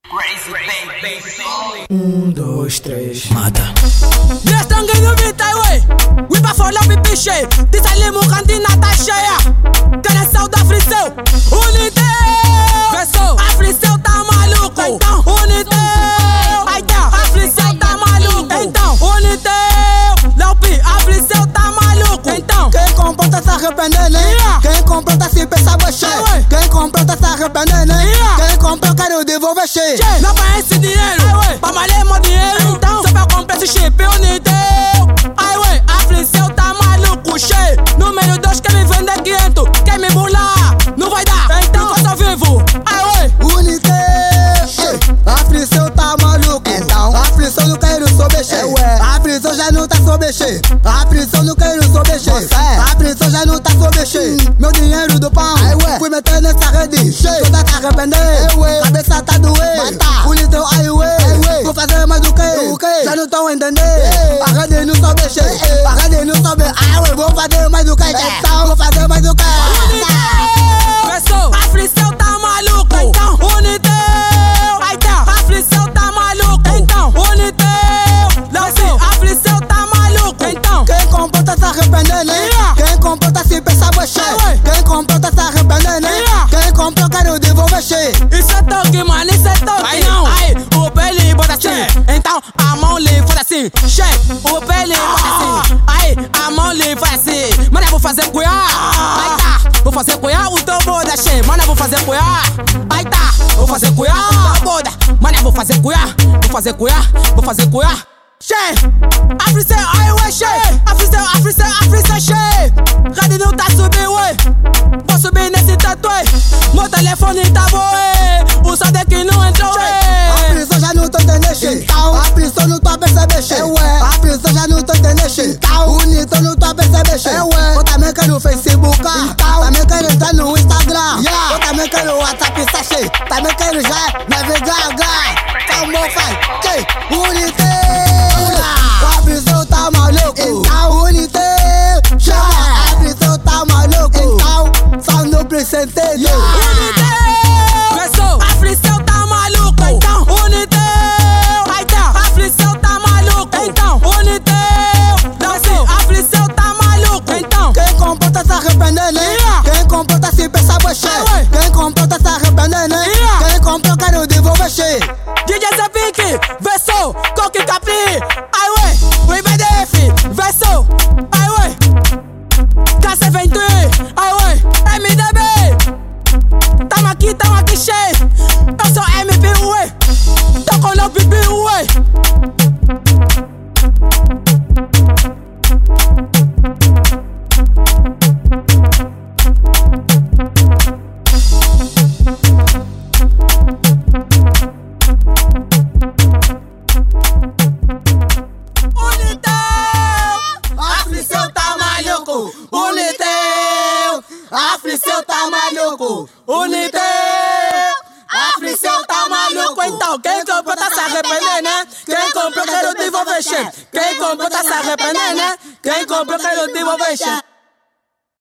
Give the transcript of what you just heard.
1, 2, 3, mata. Nestrangue no beat, highway. We pa for love piché. Desalimo cantina tá cheia. Canção da Friseu. Unité. Versão. A Friseu tá maluco. Então, unité. Aí tá. A Friseu tá maluco. Então, unité. Laupi, a Friseu tá maluco. Então, quem comprou tá se arrependendo, né? Quem comprou tá se pensar cheio. Quem comprou tá se arrependendo, né? Quem comprou quero devolver cheio. Não parece dinheiro. Pra malhar meu dinheiro. Então, só pra comprar esse chip, unité. Highway, a Friseu tá maluco, cheio. Número 2 quer me vender 500. Quer me burlar, não vai dar. Então, eu sou vivo. Highway, unité. A Friseu tá maluco. Então, a Friseu não quero sober cheio. A Friseu já não tá sober cheio. A Friseu não quero sober cheio. A Friseu já não tá sober cheio. Meu dinheiro do pão, fui meter nessa rede cheio. Toda tá arrepender, cabeça tá doer. Unité, highway, vou fazer mais do que? Já não tão entendendo. A rede não sobe cheio. A rede não sobe, highway, vou fazer mais do que? Então, vou fazer mais do que? Versão, a Friseu tá maluco. Então, unité. Aí tá, a Friseu tá maluco. Então, unité. Versão, a Friseu tá maluco. Então, quem comprou tá se arrependendo, né? Quem comprou tá se pensar cheio. Quem comprou tá se arrependendo, né? Quem comprou quero devolver cheio. Isso é toque, mano, isso é toque. Aí não, aí, o pele bota assim. Então, a mão lhe faz assim. Cheio, o pele bota assim. Aí, a mão lhe faz assim. Mano, eu vou fazer cuiar. Aí tá, vou fazer cuiar o teu boda cheio. Mano, eu vou fazer cuiar. Aí tá, vou fazer cuiar o teu boda. Mano, eu vou fazer cuiar. Vou fazer cuiar, vou fazer cuiar. Cheio, a Friseu, highway cheio. A Friseu cheio. Rádio não tá subindo, ué. Vou subir nesse tatuê. Meu telefone tá bom, o som daqui não entrou, A Friseu já não tô entendendo, cheio. A Friseu não tô percebendo, cheio. A Friseu já não tô entendendo, cheio. Unité não tô percebendo, cheio. Eu também quero o Facebook, também quero entrar no Instagram. Eu também quero o WhatsApp, tá cheio. Também quero já navegar, como faz, Unité. A Friseu tá maluco. Então, unité. A Friseu tá maluco. Então, só não precisa entender. Unité. Versão, a Friseu tá maluco. Então, unité. Aí tá, a Friseu tá maluco. Então, unité. Versão, a Friseu tá maluco. Então, quem comprou tá se arrependendo, né? Quem comprou tá se pensar cheio. Quem comprou tá se arrependendo, né? Quem comprou quero devolver cheio. DJ Zé Pink, versão, Coque Capri, highway, o IBDF, versão, highway, KC23, highway, MDB, tamo aqui cheio, eu sou MP, ué, tô com o Bibi, ué. A Friseu tá maluco. Unité. A Friseu tá maluco. Então, quem comprou tá se arrependendo, né? Quem comprou quero devolver cheio. Quem comprou tá se arrependendo, né? Quem comprou quero devolver cheio.